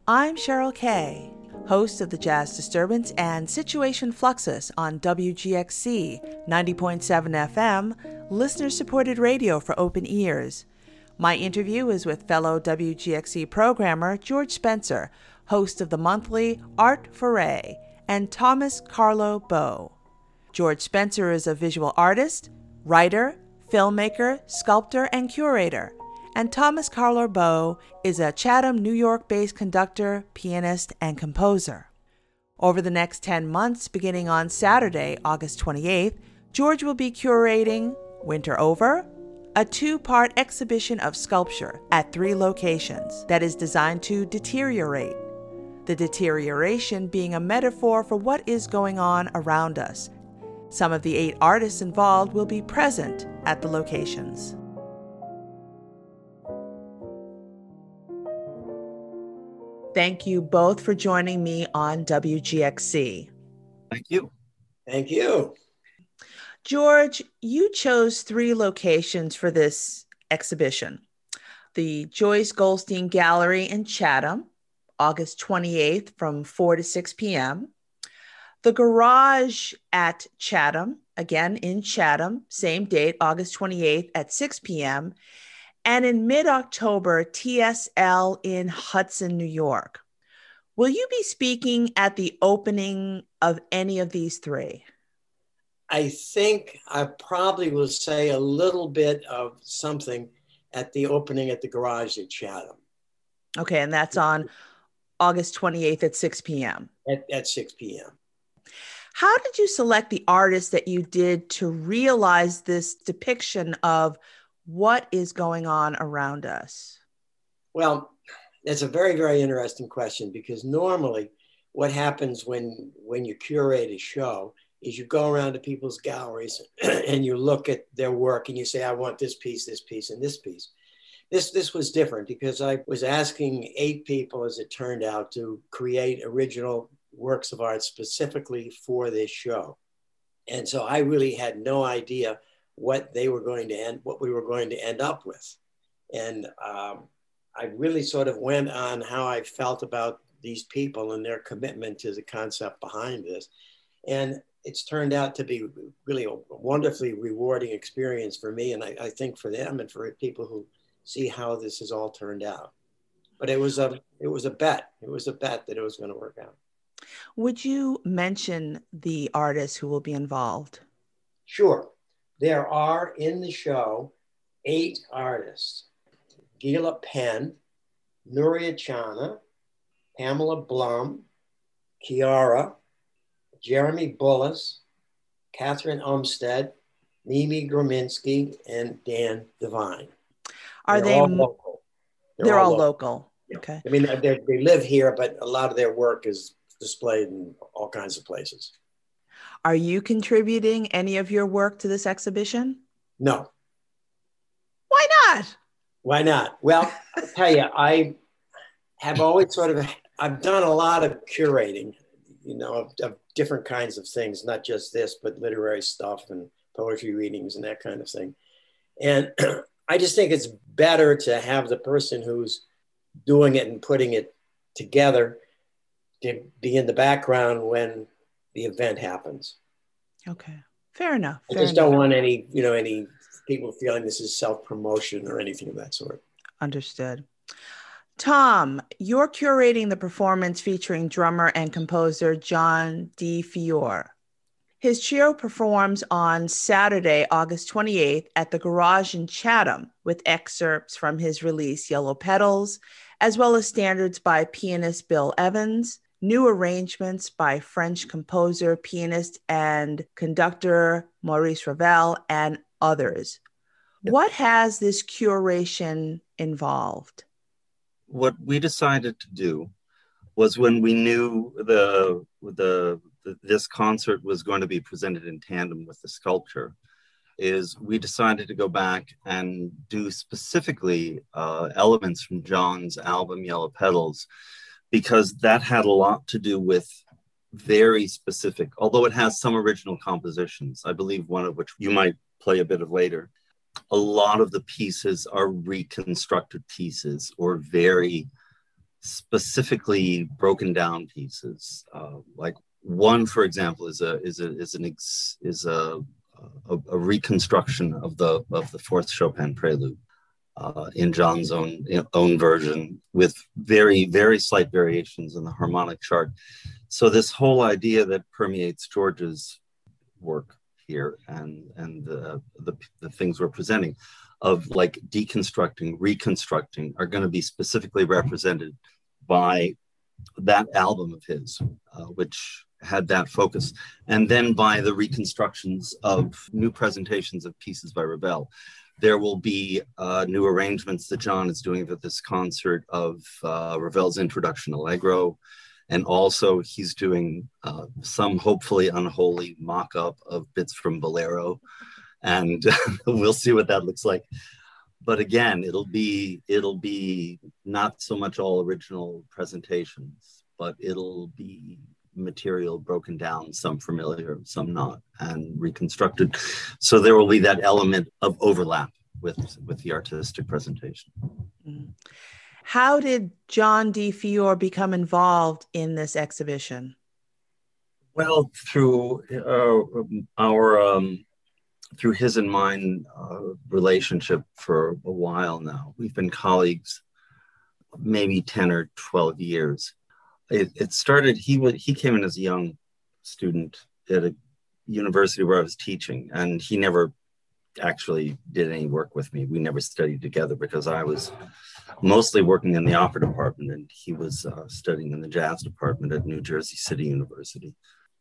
I'm Cheryl Kay, host of the Jazz Disturbance and Situation Fluxus on WGXC 90.7 FM, listener-supported radio for open ears. My interview is with fellow WGXC programmer George Spencer, host of the monthly Art Foray, and Thomas Carlo Bow. George Spencer is a visual artist, writer, filmmaker, sculptor, and curator. And Thomas Carlo Bow is a Chatham, New York-based conductor, pianist, and composer. Over the next 10 months, beginning on Saturday, August 28th, George will be curating Winter Over, a 2-part exhibition of sculpture at 3 locations that is designed to deteriorate. The deterioration being a metaphor for what is going on around us. Some of the 8 artists involved will be present at the locations. Thank you both for joining me on WGXC. Thank you. Thank you. George, you chose 3 locations for this exhibition. The Joyce Goldstein Gallery in Chatham, August 28th from 4 to 6 p.m. The Garage at Chatham, again in Chatham, same date, August 28th at 6 p.m. And in mid-October, TSL in Hudson, New York. Will you be speaking at the opening of any of these 3? I think I probably will say a little bit of something at the opening at the Garage at Chatham. Okay, and that's on August 28th at 6 p.m. At 6 p.m. How did you select the artists that you did to realize this depiction of what is going on around us? Well, that's a very, very interesting question, because normally what happens when you curate a show is you go around to people's galleries and you look at their work and you say, I want this piece, and this piece. This was different because I was asking 8 people, as it turned out, to create original works of art specifically for this show. And so I really had no idea what we were going to end up with. And I really sort of went on how I felt about these people and their commitment to the concept behind this. And it's turned out to be really a wonderfully rewarding experience for me. And I think for them and for people who see how this has all turned out. But it was a bet. It was a bet that it was going to work out. Would you mention the artists who will be involved? Sure. There are in the show 8 artists: Gila Penn, Nuria Chana, Pamela Blum, Kiara, Jeremy Bullis, Catherine Umstead, Mimi Graminsky, and Dan Devine. They're all local. They're all local. Yeah. Okay. I mean, they live here, but a lot of their work is displayed in all kinds of places. Are you contributing any of your work to this exhibition? No. Why not? Why not? Well, I'll tell you, I have always I've done a lot of curating, of different kinds of things, not just this, but literary stuff and poetry readings and that kind of thing. And I just think it's better to have the person who's doing it and putting it together to be in the background when the event happens. Okay, fair enough. I just don't want any people feeling this is self-promotion or anything of that sort. Understood. Tom, you're curating the performance featuring drummer and composer John D. Fiore. His trio performs on Saturday, August 28th at the Garage in Chatham with excerpts from his release Yellow Petals, as well as standards by pianist Bill Evans, new arrangements by French composer, pianist, and conductor Maurice Ravel, and others. Yep. What has this curation involved? What we decided to do was, when we knew this concert was going to be presented in tandem with the sculpture, is we decided to go back and do specifically elements from John's album Yellow Petals, because that had a lot to do with very specific, although it has some original compositions, I believe one of which you might play a bit of later. A lot of the pieces are reconstructed pieces, or very specifically broken down pieces. Like one, for example, is a reconstruction of the fourth Chopin prelude in John's own version, with very, very slight variations in the harmonic chart. So this whole idea that permeates George's work here, and the things we're presenting, of like deconstructing, reconstructing, are going to be specifically represented by that album of his, which had that focus, and then by the reconstructions of new presentations of pieces by Ravel. There will be new arrangements that John is doing for this concert of Ravel's Introduction Allegro, and also he's doing some hopefully unholy mock-up of bits from Bolero, and we'll see what that looks like. But again, it'll be not so much all original presentations, but it'll be material broken down, some familiar, some not, and reconstructed. So there will be that element of overlap with the artistic presentation. How did John D. Fior become involved in this exhibition? Well, through through his and mine relationship for a while now. We've been colleagues maybe 10 or 12 years. It started, he came in as a young student at a university where I was teaching, and he never actually did any work with me. We never studied together because I was mostly working in the opera department and he was studying in the jazz department at New Jersey City University.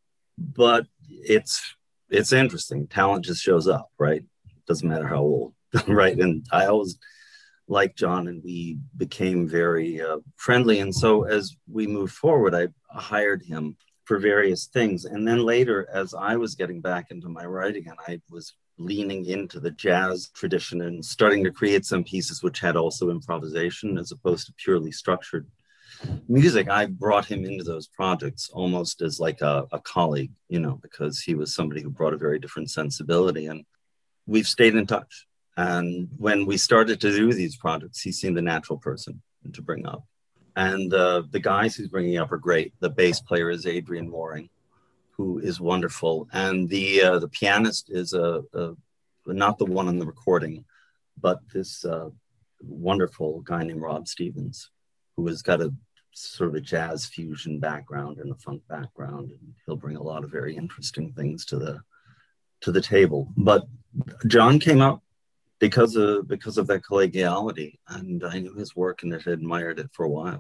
But it's interesting. Talent just shows up, right? Doesn't matter how old, right? And I always liked John, and we became very friendly. And so as we moved forward, I hired him for various things. And then later, as I was getting back into my writing, and I was leaning into the jazz tradition and starting to create some pieces which had also improvisation as opposed to purely structured music, I brought him into those projects almost as like a colleague, you know, because he was somebody who brought a very different sensibility, and we've stayed in touch. And when we started to do these projects, he seemed a natural person to bring up. And the guys he's bringing up are great. The bass player is Adrian Mooring, who is wonderful. And the pianist is not the one on the recording, but this wonderful guy named Rob Stevens, who has got a sort of a jazz fusion background and a funk background, and he'll bring a lot of very interesting things to the table. But John came up because of that collegiality, and I knew his work and had admired it for a while.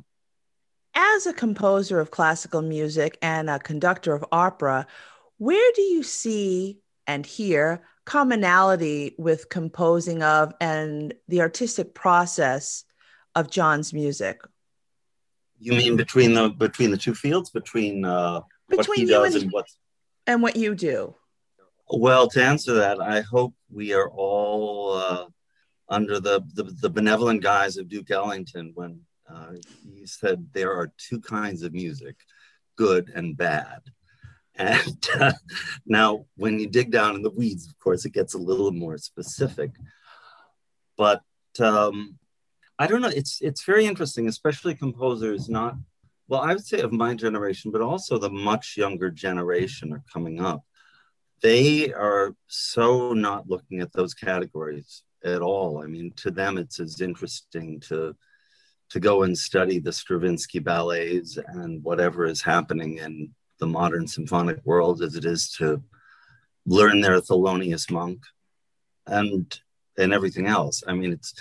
As a composer of classical music and a conductor of opera, where do you see and hear commonality with composing of and the artistic process of John's music? You mean between the two fields, between what he does and what you do? Well, to answer that, I hope we are all under the benevolent guise of Duke Ellington when he said there are two kinds of music, good and bad. And now, when you dig down in the weeds, of course, it gets a little more specific. But I don't know, it's very interesting, especially composers I would say of my generation, but also the much younger generation are coming up. They are so not looking at those categories at all. I mean, to them, it's as interesting to go and study the Stravinsky ballets and whatever is happening in the modern symphonic world as it is to learn their Thelonious Monk and everything else. I mean, it's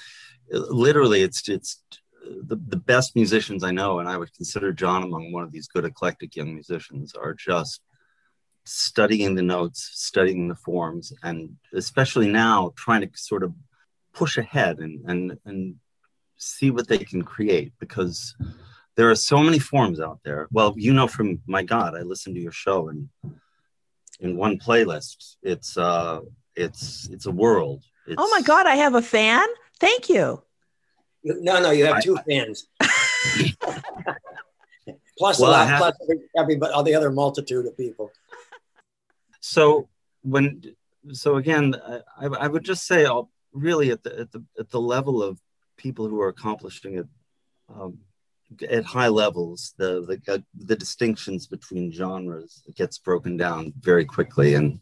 the best musicians I know, and I would consider John among one of these good eclectic young musicians, are just studying the notes, studying the forms, and especially now trying to sort of push ahead and see what they can create, because there are so many forms out there. Well, you know, from my God, I listened to your show, and in one playlist, it's a world. Oh my God, I have a fan. Thank you. No, you have two fans. Plus all the other multitude of people. So again, I would just say, really at the level of people who are accomplishing it at high levels, the distinctions between genres gets broken down very quickly, and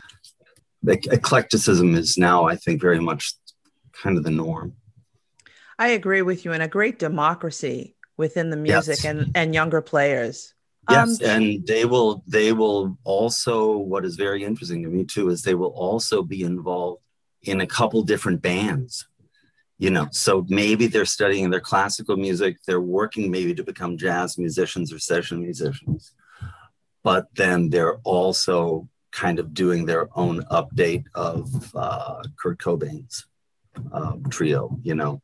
eclecticism is now, I think, very much kind of the norm. I agree with you, and a great democracy within the music Yes. and younger players. Yes, and they will also, what is very interesting to me too, is they will also be involved in a couple different bands. So maybe they're studying their classical music, they're working maybe to become jazz musicians or session musicians, but then they're also kind of doing their own update of Kurt Cobain's trio,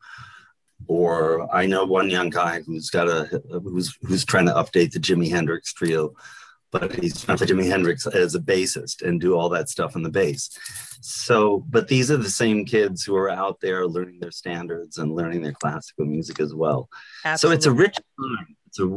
Or I know one young guy who's trying to update the Jimi Hendrix trio, but he's trying to Jimi Hendrix as a bassist and do all that stuff on the bass. So, but these are the same kids who are out there learning their standards and learning their classical music as well. Absolutely. So it's a rich time.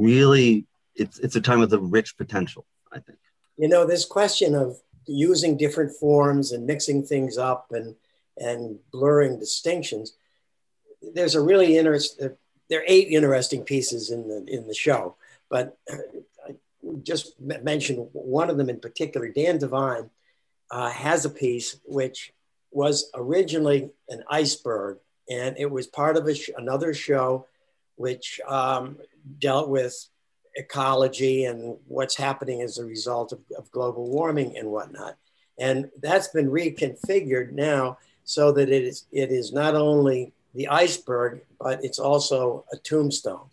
It's a time with a rich potential, I think. This question of using different forms and mixing things up and blurring distinctions, there's a really there are 8 interesting pieces in the show, but I just mention one of them in particular. Dan Devine has a piece which was originally an iceberg, and it was part of another show which dealt with ecology and what's happening as a result of global warming and whatnot. And that's been reconfigured now so that it is not only the iceberg, but it's also a tombstone.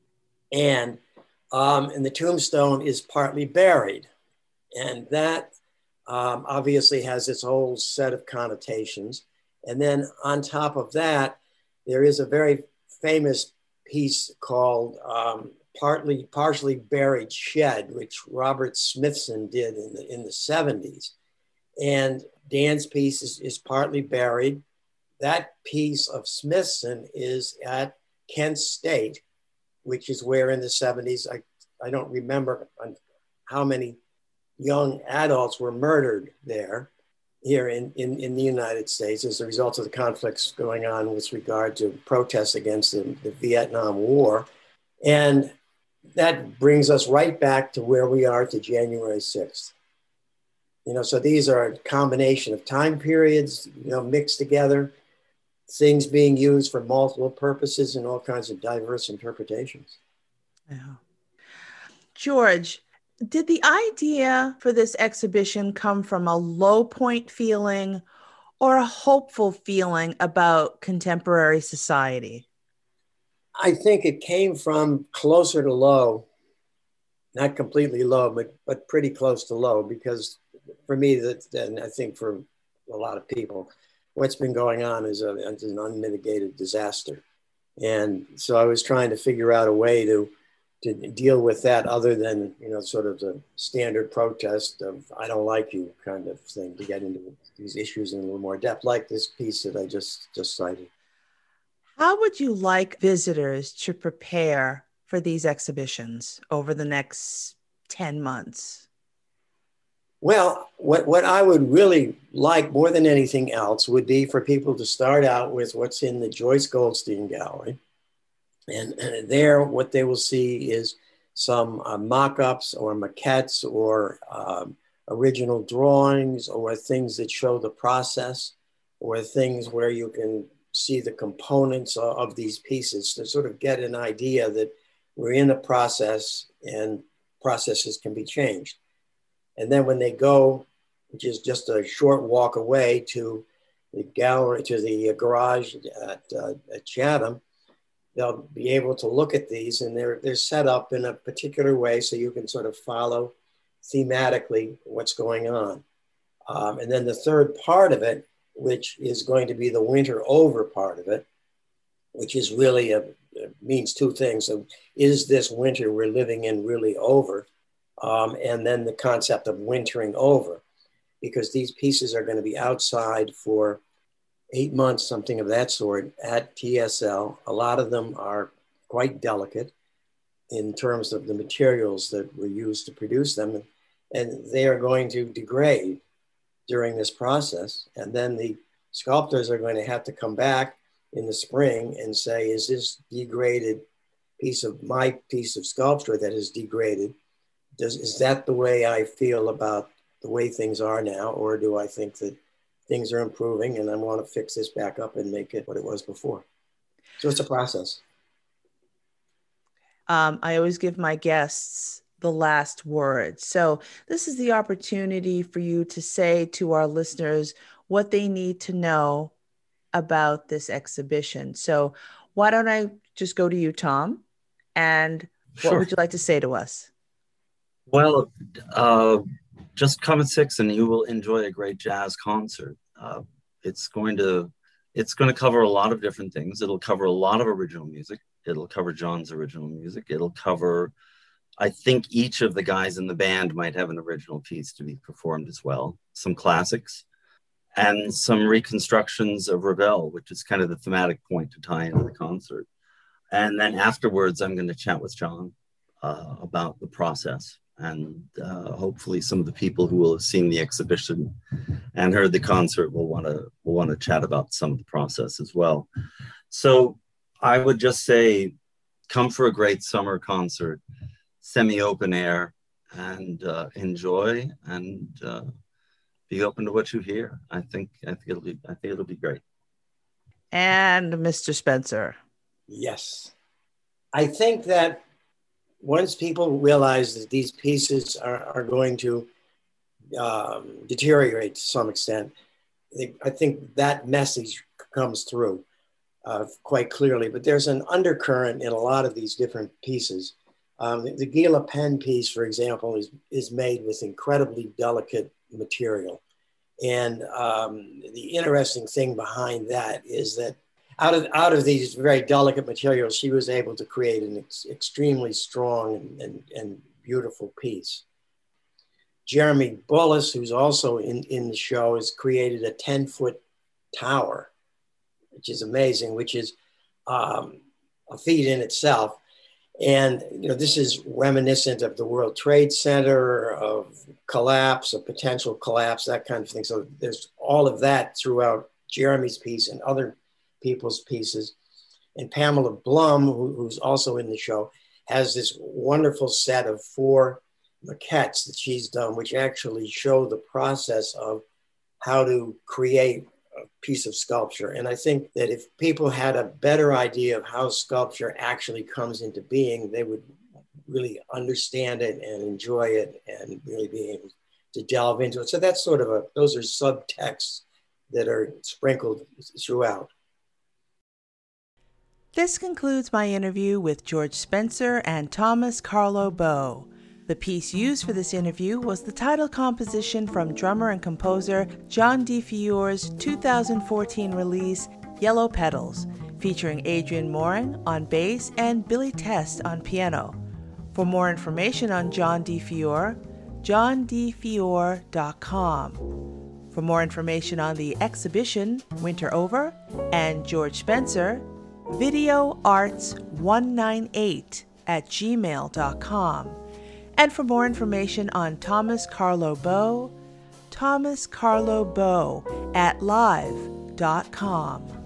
And the tombstone is partly buried. And that obviously has its whole set of connotations. And then on top of that, there is a very famous piece called Partially Buried Shed, which Robert Smithson did in the 70s. And Dan's piece is partly buried. That piece of Smithson is at Kent State, which is where in the 70s, I don't remember how many young adults were murdered here in the United States as a result of the conflicts going on with regard to protests against the Vietnam War. And that brings us right back to where we are to January 6th. So these are a combination of time periods, mixed together, things being used for multiple purposes and all kinds of diverse interpretations. Yeah. George, did the idea for this exhibition come from a low point feeling or a hopeful feeling about contemporary society? I think it came from closer to low, not completely low, but pretty close to low, because for me, and I think for a lot of people, what's been going on is an unmitigated disaster. And so I was trying to figure out a way to deal with that other than, sort of the standard protest of I don't like you kind of thing, to get into these issues in a little more depth, like this piece that I just cited. How would you like visitors to prepare for these exhibitions over the next 10 months? Well, what I would really like more than anything else would be for people to start out with what's in the Joyce Goldstein Gallery. And there, what they will see is some mock-ups or maquettes or original drawings or things that show the process or things where you can see the components of these pieces to sort of get an idea that we're in a process and processes can be changed. And then when they go, which is just a short walk away to the gallery, to the garage at Chatham, they'll be able to look at these, and they're set up in a particular way so you can sort of follow thematically what's going on. And then the third part of it, which is going to be the winter over part of it, which is really means two things. So is this winter we're living in really over? And then the concept of wintering over, because these pieces are going to be outside for 8 months, something of that sort, at TSL. A lot of them are quite delicate in terms of the materials that were used to produce them, and they are going to degrade during this process. And then the sculptors are going to have to come back in the spring and say, is this degraded my piece of sculpture that has degraded, is that the way I feel about the way things are now? Or do I think that things are improving and I want to fix this back up and make it what it was before? So it's a process. I always give my guests the last word. So this is the opportunity for you to say to our listeners what they need to know about this exhibition. So why don't I just go to you, Tom? And what would you like to say to us? Well, just come at 6 and you will enjoy a great jazz concert. It's going to cover a lot of different things. It'll cover a lot of original music. It'll cover John's original music. It'll cover, I think each of the guys in the band might have an original piece to be performed as well. Some classics and some reconstructions of Ravel, which is kind of the thematic point to tie into the concert. And then afterwards, I'm going to chat with John about the process. And hopefully some of the people who will have seen the exhibition and heard the concert will want to chat about some of the process as well. So I would just say, come for a great summer concert, semi-open air, and enjoy and be open to what you hear. I think it'll be great. And Mr. Spencer. Yes, I think that once people realize that these pieces are going to deteriorate to some extent, I think that message comes through quite clearly. But there's an undercurrent in a lot of these different pieces. The Gila pen piece, for example, is made with incredibly delicate material. And the interesting thing behind that is that out of these very delicate materials, she was able to create an extremely strong and beautiful piece. Jeremy Bullis, who's also in the show, has created a 10-foot tower, which is amazing, which is a feat in itself. And this is reminiscent of the World Trade Center, of collapse, of potential collapse, that kind of thing. So there's all of that throughout Jeremy's piece and other people's pieces. And Pamela Blum, who's also in the show, has this wonderful set of 4 maquettes that she's done, which actually show the process of how to create a piece of sculpture. And I think that if people had a better idea of how sculpture actually comes into being, they would really understand it and enjoy it and really be able to delve into it. So that's those are subtexts that are sprinkled throughout. This concludes my interview with George Spencer and Thomas Carlo Bow. The piece used for this interview was the title composition from drummer and composer John DeFiore's 2014 release, Yellow Petals, featuring Adrian Morin on bass and Billy Test on piano. For more information on John DeFiore, johndefiore.com. For more information on the exhibition, Winter Over, and George Spencer, videoarts198@gmail.com. And for more information on Thomas Carlo Bow, thomascarlobow@live.com.